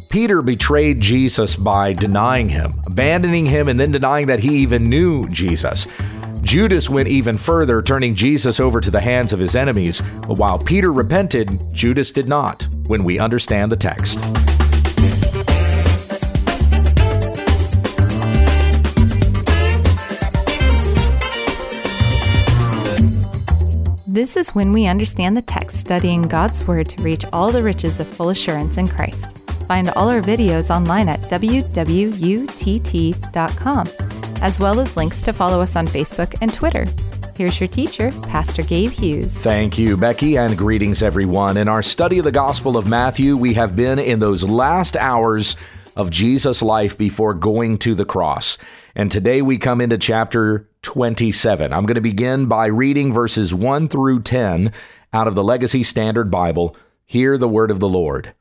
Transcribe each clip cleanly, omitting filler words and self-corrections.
Peter betrayed Jesus by denying him, abandoning him, and then denying that he even knew Jesus. Judas went even further, turning Jesus over to the hands of his enemies. But while Peter repented, Judas did not, when we understand the text. This is When We Understand the Text, studying God's Word to reach all the riches of full assurance in Christ. Find all our videos online at www.utt.com, as well as links to follow us on Facebook and Twitter. Here's your teacher, Pastor Gabe Hughes. Thank you, Becky, and greetings, everyone. In our study of the Gospel of Matthew, we have been in those last hours of Jesus' life before going to the cross. And today we come into chapter 27. I'm going to begin by reading verses 1 through 10 out of the Legacy Standard Bible. Hear the word of the Lord.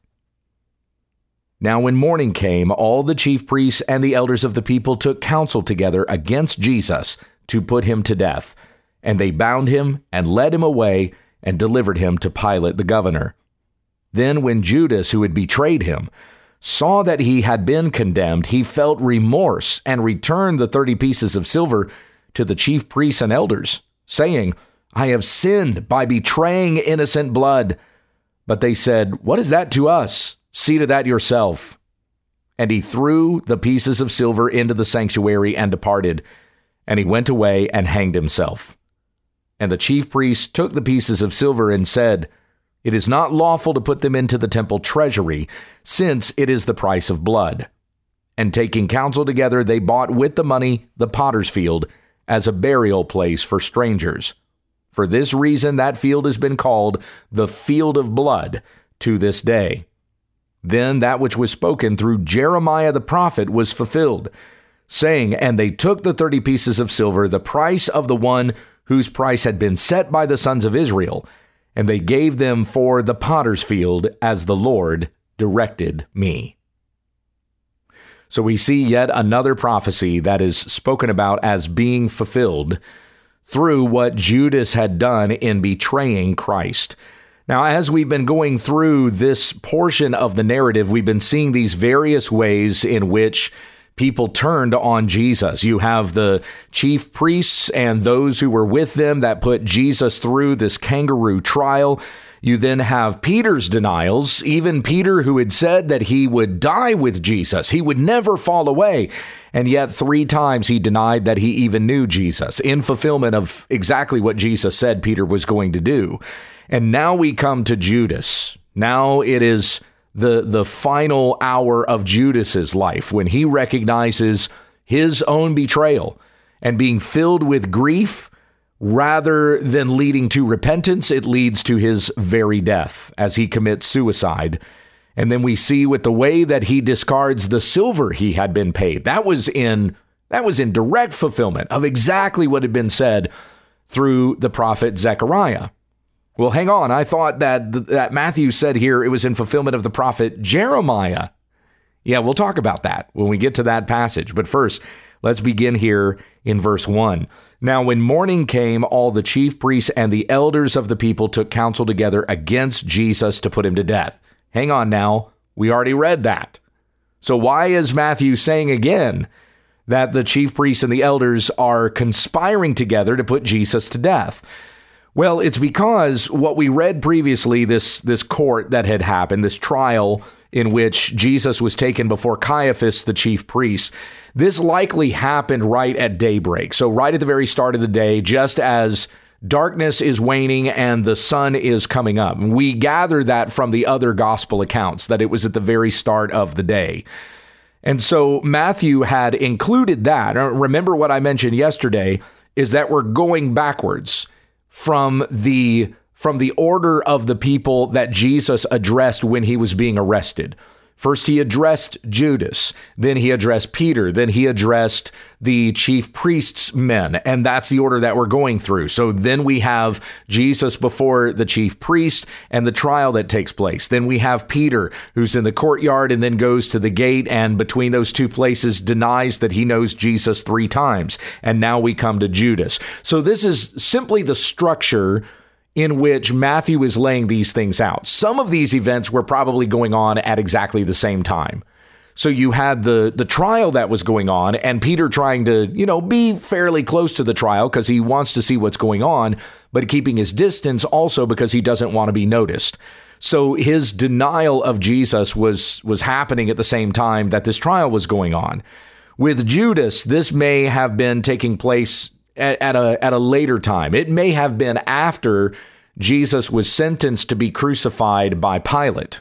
Now when morning came, all the chief priests and the elders of the people took counsel together against Jesus to put him to death. And they bound him and led him away and delivered him to Pilate the governor. Then when Judas, who had betrayed him, saw that he had been condemned, he felt remorse and returned the 30 pieces of silver to the chief priests and elders, saying, I have sinned by betraying innocent blood. But they said, what is that to us? See to that yourself. And he threw the pieces of silver into the sanctuary and departed. And he went away and hanged himself. And the chief priests took the pieces of silver and said, it is not lawful to put them into the temple treasury, since it is the price of blood. And taking counsel together, they bought with the money the potter's field as a burial place for strangers. For this reason, that field has been called the field of blood to this day. Then that which was spoken through Jeremiah the prophet was fulfilled, saying, and they took the 30 pieces of silver, the price of the one whose price had been set by the sons of Israel, and they gave them for the potter's field as the Lord directed me. So we see yet another prophecy that is spoken about as being fulfilled through what Judas had done in betraying Christ. Now, as we've been going through this portion of the narrative, we've been seeing these various ways in which people turned on Jesus. You have the chief priests and those who were with them that put Jesus through this kangaroo trial. You then have Peter's denials, even Peter who had said that he would die with Jesus. He would never fall away. And yet 3 times he denied that he even knew Jesus, in fulfillment of exactly what Jesus said Peter was going to do. And now we come to Judas. Now it is the final hour of Judas's life when he recognizes his own betrayal and being filled with grief. Rather than leading to repentance, it leads to his very death as he commits suicide. And then we see with the way that he discards the silver he had been paid. That was in direct fulfillment of exactly what had been said through the prophet Zechariah. Well, hang on. I thought that Matthew said here it was in fulfillment of the prophet Jeremiah. Yeah, we'll talk about that when we get to that passage. But first, let's begin here in verse 1. Now, when morning came, all the chief priests and the elders of the people took counsel together against Jesus to put him to death. Hang on now. We already read that. So why is Matthew saying again that the chief priests and the elders are conspiring together to put Jesus to death? Well, it's because what we read previously, this court that had happened, this trial in which Jesus was taken before Caiaphas, the chief priest, this likely happened right at daybreak. So right at the very start of the day, just as darkness is waning and the sun is coming up. We gather that from the other gospel accounts, that it was at the very start of the day. And so Matthew had included that. Remember what I mentioned yesterday is that we're going backwards from the order of the people that Jesus addressed when he was being arrested. First, he addressed Judas, then he addressed Peter, then he addressed the chief priests' men, and that's the order that we're going through. So then we have Jesus before the chief priest and the trial that takes place. Then we have Peter, who's in the courtyard and then goes to the gate, and between those two places denies that he knows Jesus 3 times. And now we come to Judas. So this is simply the structure in which Matthew is laying these things out. Some of these events were probably going on at exactly the same time. So you had the trial that was going on, and Peter trying to, be fairly close to the trial because he wants to see what's going on, but keeping his distance also because he doesn't want to be noticed. So his denial of Jesus was happening at the same time that this trial was going on. With Judas, this may have been taking place at a later time. It may have been after Jesus was sentenced to be crucified by Pilate.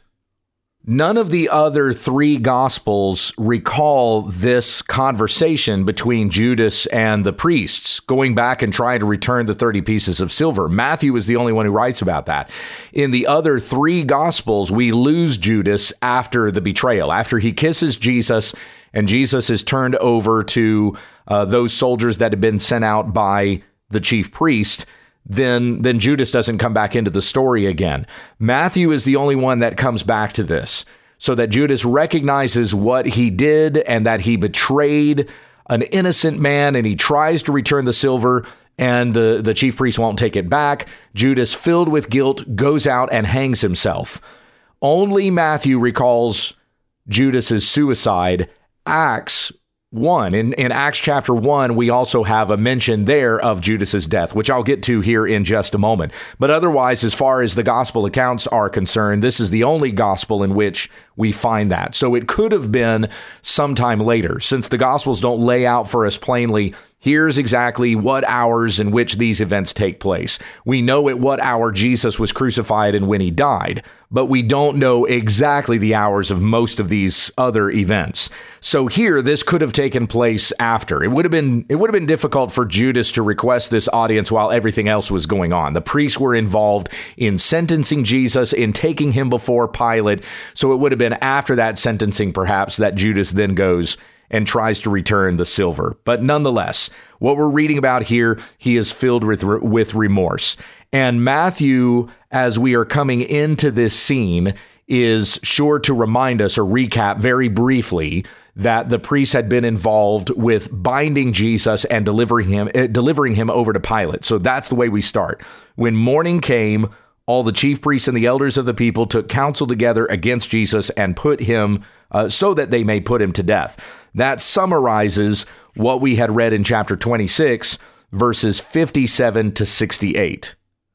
None of the other three Gospels recall this conversation between Judas and the priests, going back and trying to return the 30 pieces of silver. Matthew is the only one who writes about that. In the other three Gospels, we lose Judas after the betrayal, after he kisses Jesus, and Jesus is turned over to those soldiers that had been sent out by the chief priest. Then Judas doesn't come back into the story again. Matthew is the only one that comes back to this, so that Judas recognizes what he did and that he betrayed an innocent man, and he tries to return the silver, and the chief priest won't take it back. Judas, filled with guilt, goes out and hangs himself. Only Matthew recalls Judas's suicide. Acts 1. In Acts chapter 1, we also have a mention there of Judas's death, which I'll get to here in just a moment. But otherwise, as far as the gospel accounts are concerned, this is the only gospel in which we find that. So it could have been sometime later, since the gospels don't lay out for us plainly, here's exactly what hours in which these events take place. We know at what hour Jesus was crucified and when he died, but we don't know exactly the hours of most of these other events. So here, this could have taken place after. It would have been difficult for Judas to request this audience while everything else was going on. The priests were involved in sentencing Jesus, in taking him before Pilate. So it would have been after that sentencing, perhaps, that Judas then goes and tries to return the silver. But nonetheless, what we're reading about here, he is filled with remorse. And Matthew, as we are coming into this scene, is sure to remind us or recap very briefly that the priests had been involved with binding Jesus and delivering him over to Pilate. So that's the way we start. When morning came, all the chief priests and the elders of the people took counsel together against Jesus and put him so that they may put him to death. That summarizes what we had read in chapter 26, verses 57 to 68.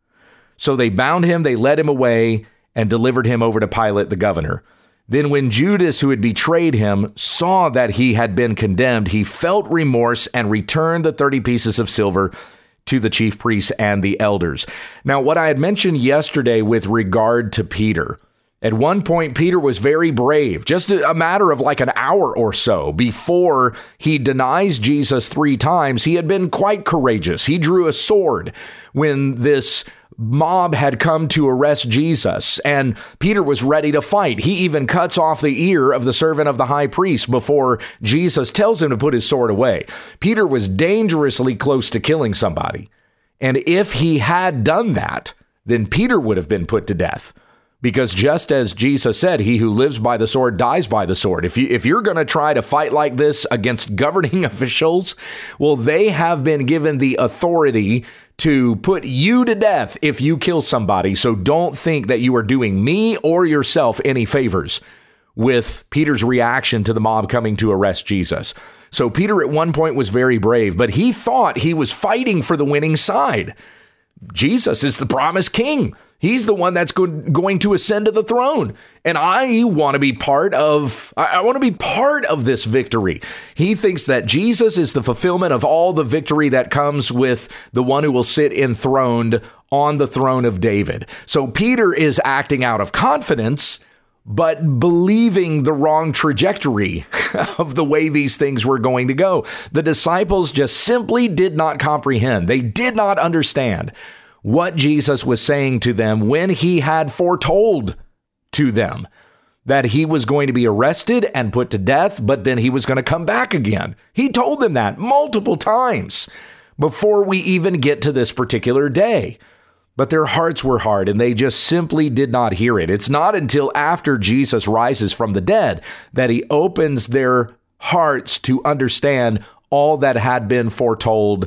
So they bound him, they led him away, and delivered him over to Pilate the governor. Then when Judas, who had betrayed him, saw that he had been condemned, he felt remorse and returned the 30 pieces of silver to the chief priests and the elders. Now, what I had mentioned yesterday with regard to Peter, at one point, Peter was very brave, just a matter of like an hour or so before he denies Jesus 3 times. He had been quite courageous. He drew a sword when this mob had come to arrest Jesus, and Peter was ready to fight. He even cuts off the ear of the servant of the high priest before Jesus tells him to put his sword away. Peter was dangerously close to killing somebody. And if he had done that, then Peter would have been put to death. Because just as Jesus said, he who lives by the sword dies by the sword. If you're going to try to fight like this against governing officials, well, they have been given the authority to put you to death if you kill somebody. So don't think that you are doing me or yourself any favors with Peter's reaction to the mob coming to arrest Jesus. So Peter at one point was very brave, but he thought he was fighting for the winning side. Jesus is the promised king. He's the one that's going to ascend to the throne. And I want to be part of this victory. He thinks that Jesus is the fulfillment of all the victory that comes with the one who will sit enthroned on the throne of David. So Peter is acting out of confidence, but believing the wrong trajectory of the way these things were going to go. The disciples just simply did not comprehend. They did not understand what Jesus was saying to them when he had foretold to them that he was going to be arrested and put to death, but then he was going to come back again. He told them that multiple times before we even get to this particular day. But their hearts were hard and they just simply did not hear it. It's not until after Jesus rises from the dead that he opens their hearts to understand all that had been foretold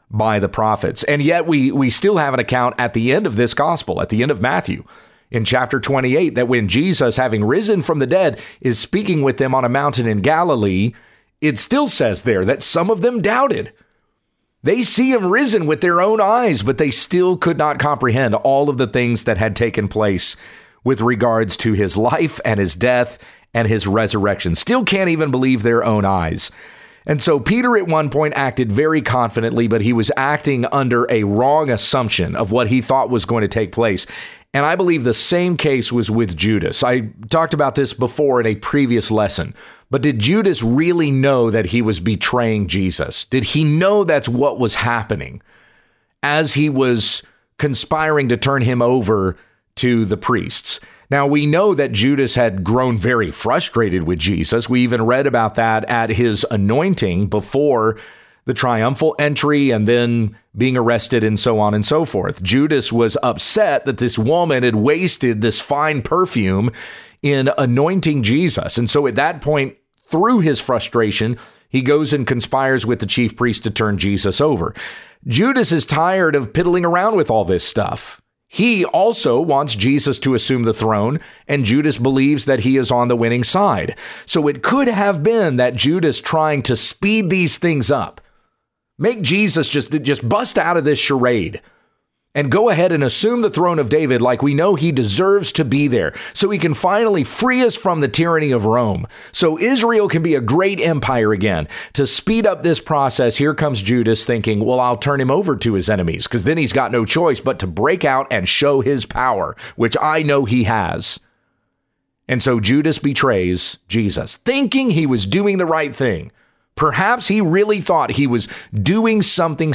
by the prophets. And yet we still have an account at the end of this gospel, at the end of Matthew, in chapter 28, that when Jesus, having risen from the dead, is speaking with them on a mountain in Galilee, it still says there that some of them doubted. They see him risen with their own eyes, but they still could not comprehend all of the things that had taken place with regards to his life and his death and his resurrection. Still can't even believe their own eyes. And so Peter at one point acted very confidently, but he was acting under a wrong assumption of what he thought was going to take place. And I believe the same case was with Judas. I talked about this before in a previous lesson. But did Judas really know that he was betraying Jesus? Did he know that's what was happening as he was conspiring to turn him over to the priests? Now, we know that Judas had grown very frustrated with Jesus. We even read about that at his anointing before the triumphal entry and then being arrested and so on and so forth. Judas was upset that this woman had wasted this fine perfume in anointing Jesus. And so at that point, through his frustration, he goes and conspires with the chief priest to turn Jesus over. Judas is tired of piddling around with all this stuff. He also wants Jesus to assume the throne, and Judas believes that he is on the winning side. So it could have been that Judas trying to speed these things up, make Jesus just bust out of this charade and go ahead and assume the throne of David like we know he deserves to be there, so he can finally free us from the tyranny of Rome, so Israel can be a great empire again. To speed up this process, here comes Judas thinking, well, I'll turn him over to his enemies, because then he's got no choice but to break out and show his power, which I know he has. And so Judas betrays Jesus, thinking he was doing the right thing. Perhaps he really thought he was doing something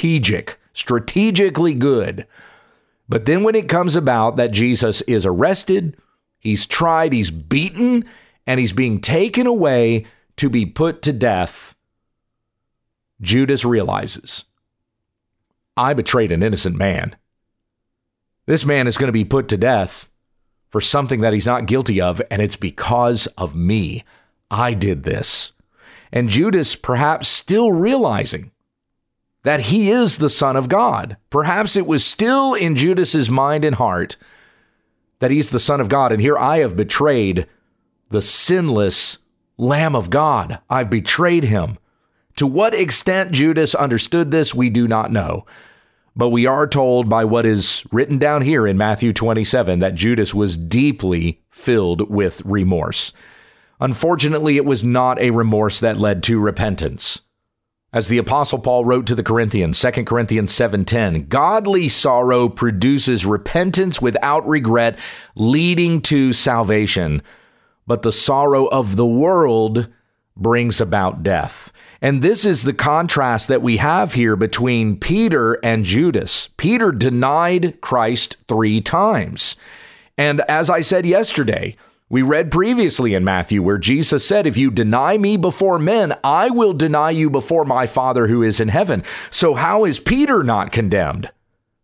strategically good. But then when it comes about that Jesus is arrested, he's tried, he's beaten, and he's being taken away to be put to death, Judas realizes, I betrayed an innocent man. This man is going to be put to death for something that he's not guilty of, and it's because of me. I did this. And Judas, perhaps still realizing that he is the Son of God. Perhaps it was still in Judas's mind and heart that he's the Son of God. And here I have betrayed the sinless Lamb of God. I've betrayed him. To what extent Judas understood this, we do not know. But we are told by what is written down here in Matthew 27 that Judas was deeply filled with remorse. Unfortunately, it was not a remorse that led to repentance. As the Apostle Paul wrote to the Corinthians, 2 Corinthians 7:10, godly sorrow produces repentance without regret, leading to salvation. But the sorrow of the world brings about death. And this is the contrast that we have here between Peter and Judas. Peter denied Christ 3 times. And as I said yesterday, we read previously in Matthew where Jesus said, if you deny me before men, I will deny you before my Father who is in heaven. So how is Peter not condemned?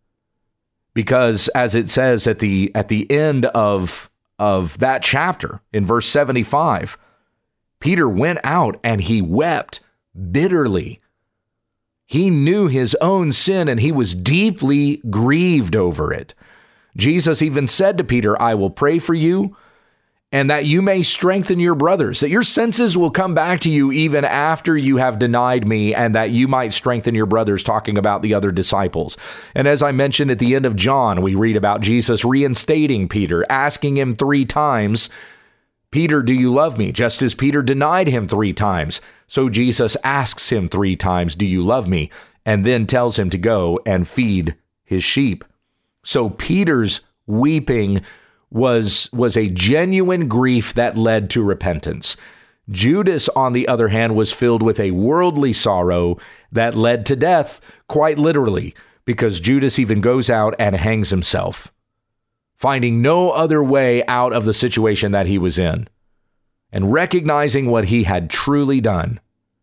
Because as it says at the end of that chapter in verse 75, Peter went out and he wept bitterly. He knew his own sin and he was deeply grieved over it. Jesus even said to Peter, I will pray for you, and that you may strengthen your brothers, that your senses will come back to you even after you have denied me, and that you might strengthen your brothers, talking about the other disciples. And as I mentioned at the end of John, we read about Jesus reinstating Peter, asking him 3 times, Peter, do you love me? Just as Peter denied him 3 times. So Jesus asks him 3 times, do you love me? And then tells him to go and feed his sheep. So Peter's weeping was a genuine grief that led to repentance. Judas, on the other hand, was filled with a worldly sorrow that led to death, quite literally, because Judas even goes out and hangs himself, finding no other way out of the situation that he was in. And recognizing what he had truly done,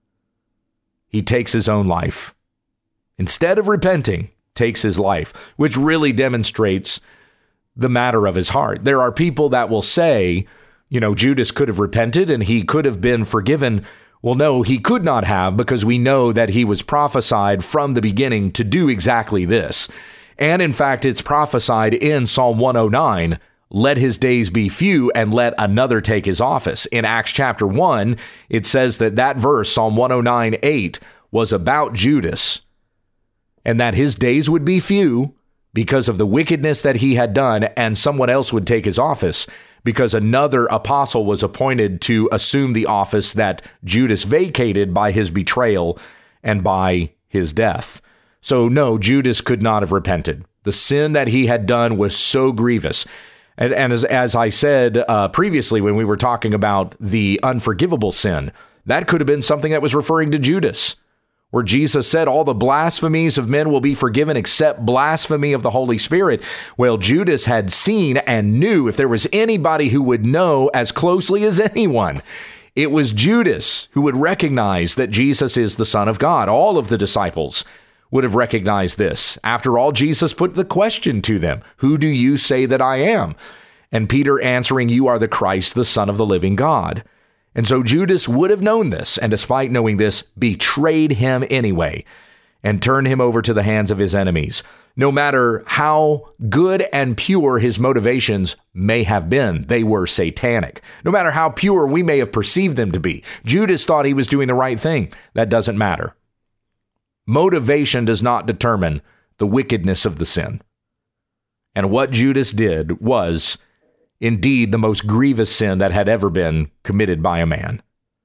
he takes his own life. Instead of repenting, takes his life, which really demonstrates the matter of his heart. There are people that will say, Judas could have repented and he could have been forgiven. Well, no, he could not have, because we know that he was prophesied from the beginning to do exactly this. And in fact, it's prophesied in Psalm 109, let his days be few and let another take his office. In Acts chapter 1, it says that verse, Psalm 109:8, was about Judas, and that his days would be few because of the wickedness that he had done, and someone else would take his office because another apostle was appointed to assume the office that Judas vacated by his betrayal and by his death. So no, Judas could not have repented. The sin that he had done was so grievous. And as I said previously when we were talking about the unforgivable sin, that could have been something that was referring to Judas, where Jesus said all the blasphemies of men will be forgiven except blasphemy of the Holy Spirit. Well, Judas had seen and knew, if there was anybody who would know as closely as anyone, it was Judas who would recognize that Jesus is the Son of God. All of the disciples would have recognized this. After all, Jesus put the question to them, who do you say that I am? And Peter answering, you are the Christ, the Son of the living God. And so Judas would have known this, and despite knowing this, betrayed him anyway and turned him over to the hands of his enemies. No matter how good and pure his motivations may have been, they were satanic. No matter how pure we may have perceived them to be, Judas thought he was doing the right thing. That doesn't matter. Motivation does not determine the wickedness of the sin. And what Judas did was indeed the most grievous sin that had ever been committed by a man.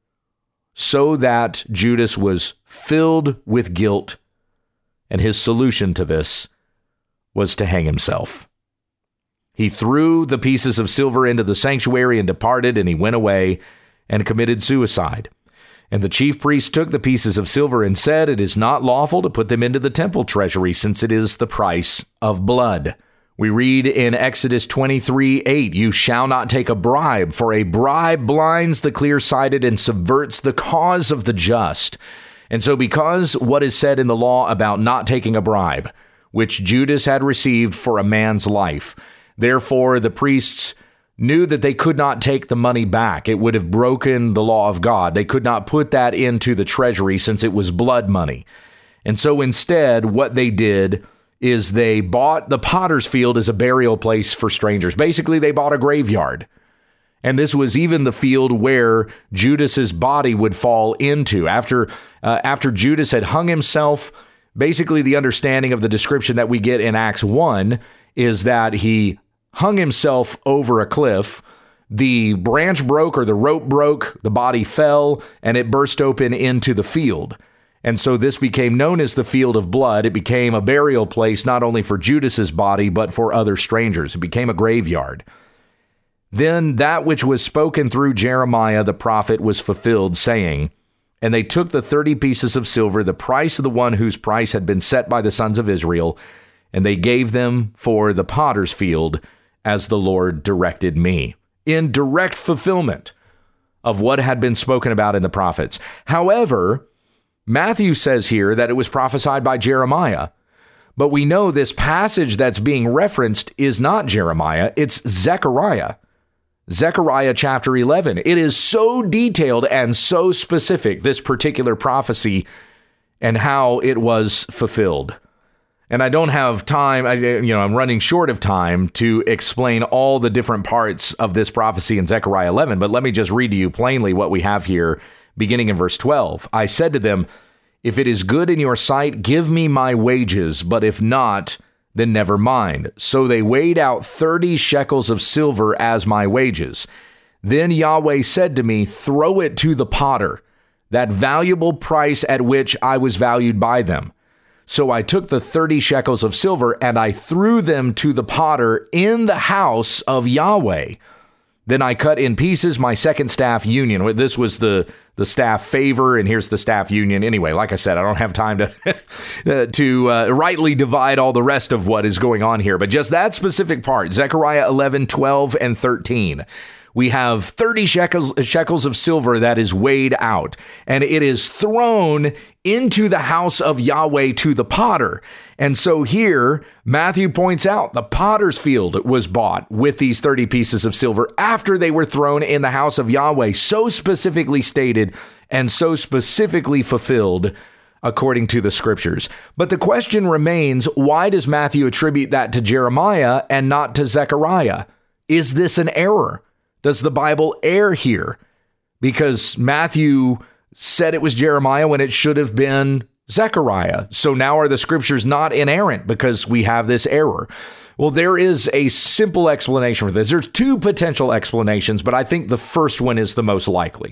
So that Judas was filled with guilt, and his solution to this was to hang himself. He threw the pieces of silver into the sanctuary and departed, and he went away and committed suicide. And the chief priest took the pieces of silver and said, it is not lawful to put them into the temple treasury, since it is the price of blood. We read in Exodus 23:8, you shall not take a bribe, for a bribe blinds the clear-sighted and subverts the cause of the just. And so because what is said in the law about not taking a bribe, which Judas had received for a man's life, therefore the priests knew that they could not take the money back. It would have broken the law of God. They could not put that into the treasury since it was blood money. And so instead, what they did is they bought the potter's field as a burial place for strangers. Basically, they bought a graveyard. And this was even the field where Judas's body would fall into. After Judas had hung himself, basically the understanding of the description that we get in Acts 1 is that he hung himself over a cliff. The branch broke, or the rope broke, the body fell, and it burst open into the field. And so this became known as the Field of Blood. It became a burial place not only for Judas's body, but for other strangers. It became a graveyard. Then that which was spoken through Jeremiah the prophet was fulfilled, saying, and they took the 30 pieces of silver, the price of the one whose price had been set by the sons of Israel, and they gave them for the potter's field, as the Lord directed me, in direct fulfillment of what had been spoken about in the prophets. However, Matthew says here that it was prophesied by Jeremiah, but we know this passage that's being referenced is not Jeremiah, it's Zechariah. Zechariah chapter 11. It is so detailed and so specific, this particular prophecy and how it was fulfilled. And I don't have time, I'm running short of time to explain all the different parts of this prophecy in Zechariah 11, but let me just read to you plainly what we have here, beginning in verse 12. I said to them, if it is good in your sight, give me my wages, but if not, then never mind. So they weighed out 30 shekels of silver as my wages. Then Yahweh said to me, throw it to the potter, that valuable price at which I was valued by them. So I took the 30 shekels of silver and I threw them to the potter in the house of Yahweh. Then I cut in pieces my second staff union. This was the staff favor, and here's the staff union. Anyway, like I said, I don't have time to rightly divide all the rest of what is going on here. But just that specific part, Zechariah 11, 12, and 13. we have 30 shekels of silver that is weighed out, and it is thrown into the house of Yahweh to the potter. And so here, Matthew points out the potter's field was bought with these 30 pieces of silver after they were thrown in the house of Yahweh, so specifically stated and so specifically fulfilled according to the scriptures. But the question remains, why does Matthew attribute that to Jeremiah and not to Zechariah? Is this an error? Does the Bible err here? Because Matthew said it was Jeremiah when it should have been Zechariah. So now are the scriptures not inerrant because we have this error? Well, there is a simple explanation for this. There's two potential explanations, but I think the first one is the most likely.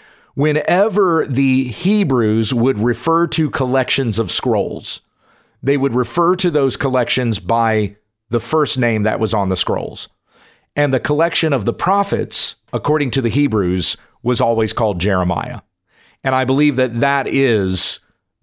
Whenever the Hebrews would refer to collections of scrolls, they would refer to those collections by the first name that was on the scrolls. And the collection of the prophets, according to the Hebrews, was always called Jeremiah. And I believe that is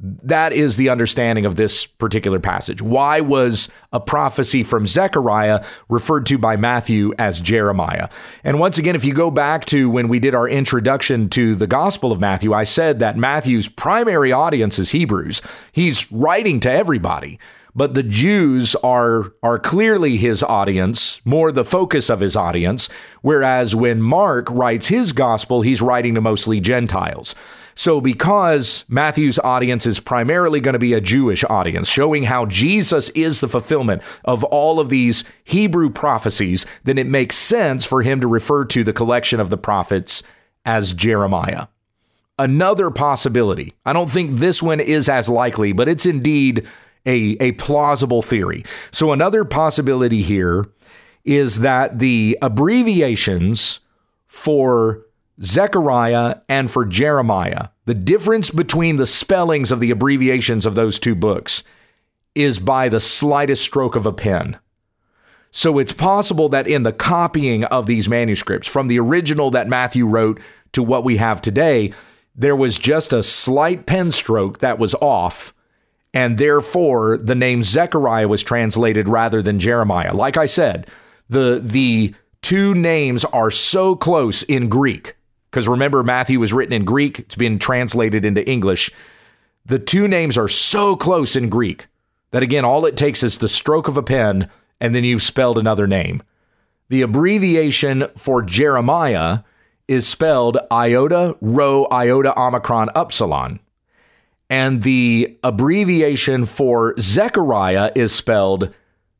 the understanding of this particular passage. Why was a prophecy from Zechariah referred to by Matthew as Jeremiah? And once again, if you go back to when we did our introduction to the Gospel of Matthew, I said that Matthew's primary audience is Hebrews. He's writing to everybody. But the Jews are clearly his audience, more the focus of his audience, whereas when Mark writes his gospel, he's writing to mostly Gentiles. So because Matthew's audience is primarily going to be a Jewish audience, showing how Jesus is the fulfillment of all of these Hebrew prophecies, then it makes sense for him to refer to the collection of the prophets as Jeremiah. Another possibility, I don't think this one is as likely, but it's indeed a plausible theory. So another possibility here is that the abbreviations for Zechariah and for Jeremiah, the difference between the spellings of the abbreviations of those two books is by the slightest stroke of a pen. So it's possible that in the copying of these manuscripts, from the original that Matthew wrote to what we have today, there was just a slight pen stroke that was off, and therefore the name Zechariah was translated rather than Jeremiah. Like I said, the two names are so close in Greek, because remember, Matthew was written in Greek. It's been translated into English. The two names are so close in Greek that, again, all it takes is the stroke of a pen, and then you've spelled another name. The abbreviation for Jeremiah is spelled iota, rho, iota, omicron, upsilon. And the abbreviation for Zechariah is spelled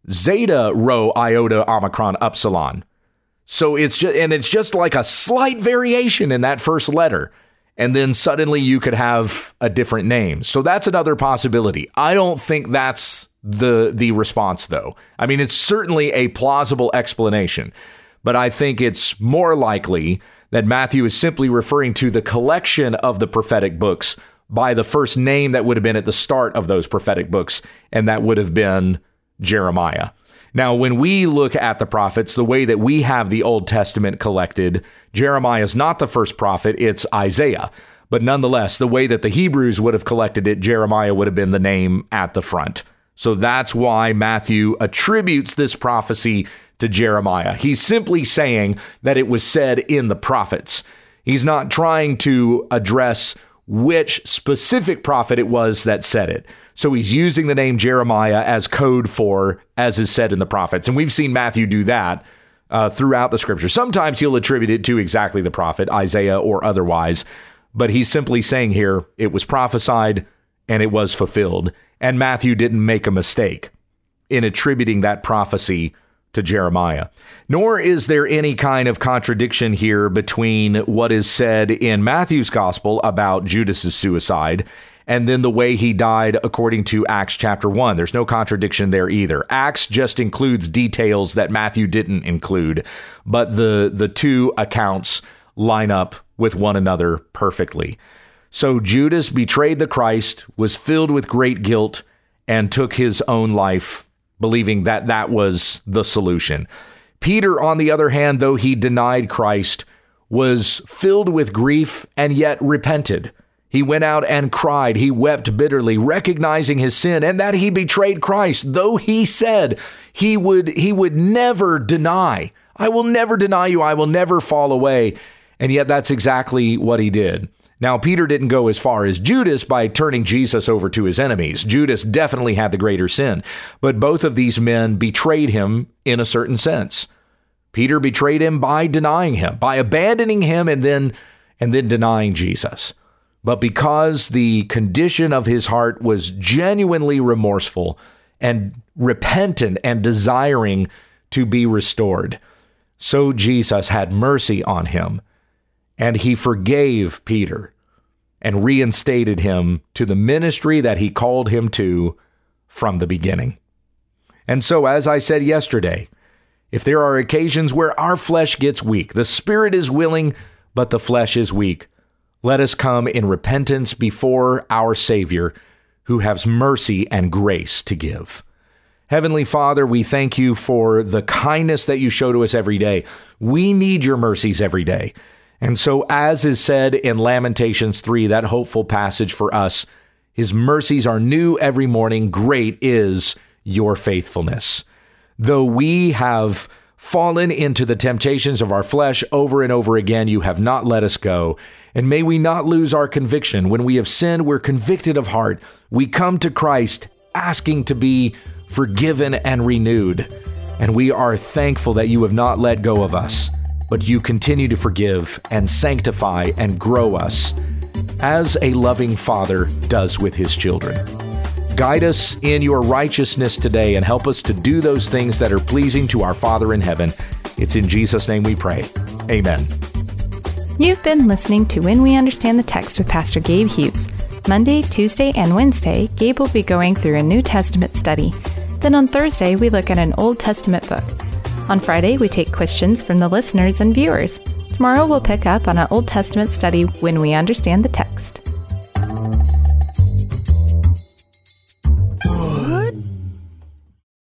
zeta, rho, iota, omicron, upsilon. So it's just like a slight variation in that first letter. And then suddenly you could have a different name. So that's another possibility. I don't think that's the response, though. I mean, it's certainly a plausible explanation, but I think it's more likely that Matthew is simply referring to the collection of the prophetic books by the first name that would have been at the start of those prophetic books, and that would have been Jeremiah. Now, when we look at the prophets, the way that we have the Old Testament collected, Jeremiah is not the first prophet, it's Isaiah. But nonetheless, the way that the Hebrews would have collected it, Jeremiah would have been the name at the front. So that's why Matthew attributes this prophecy to Jeremiah. He's simply saying that it was said in the prophets. He's not trying to address which specific prophet it was that said it. So he's using the name Jeremiah as code for, as is said in the prophets. And we've seen Matthew do that throughout the scripture. Sometimes he'll attribute it to exactly the prophet, Isaiah or otherwise. But he's simply saying here, it was prophesied and it was fulfilled. And Matthew didn't make a mistake in attributing that prophecy to Jeremiah. Nor is there any kind of contradiction here between what is said in Matthew's gospel about Judas's suicide and then the way he died according to Acts chapter 1. There's no contradiction there either. Acts just includes details that Matthew didn't include, but the two accounts line up with one another perfectly. So Judas betrayed the Christ, was filled with great guilt, and took his own life, believing that that was the solution. Peter, on the other hand, though he denied Christ, was filled with grief and yet repented. He went out and cried. He wept bitterly, recognizing his sin and that he betrayed Christ, though he said he would never deny I will never deny you. I will never fall away. And yet that's exactly what he did. Now, Peter didn't go as far as Judas by turning Jesus over to his enemies. Judas definitely had the greater sin, but both of these men betrayed him in a certain sense. Peter betrayed him by denying him, by abandoning him and then denying Jesus. But because the condition of his heart was genuinely remorseful and repentant and desiring to be restored, so Jesus had mercy on him, and he forgave Peter and reinstated him to the ministry that he called him to from the beginning. And so, as I said yesterday, if there are occasions where our flesh gets weak, the spirit is willing, but the flesh is weak, let us come in repentance before our Savior, who has mercy and grace to give. Heavenly Father, we thank you for the kindness that you show to us every day. We need your mercies every day. And so, as is said in Lamentations 3, that hopeful passage for us, his mercies are new every morning. Great is your faithfulness. Though we have fallen into the temptations of our flesh over and over again, you have not let us go. And may we not lose our conviction. When we have sinned, we're convicted of heart. We come to Christ asking to be forgiven and renewed. And we are thankful that you have not let go of us, but you continue to forgive and sanctify and grow us as a loving Father does with his children. Guide us in your righteousness today and help us to do those things that are pleasing to our Father in heaven. It's in Jesus' name we pray. Amen. You've been listening to When We Understand the Text with Pastor Gabe Hughes. Monday, Tuesday, and Wednesday, Gabe will be going through a New Testament study. Then on Thursday, we look at an Old Testament book. On Friday, we take questions from the listeners and viewers. Tomorrow, we'll pick up on an Old Testament study when we understand the text.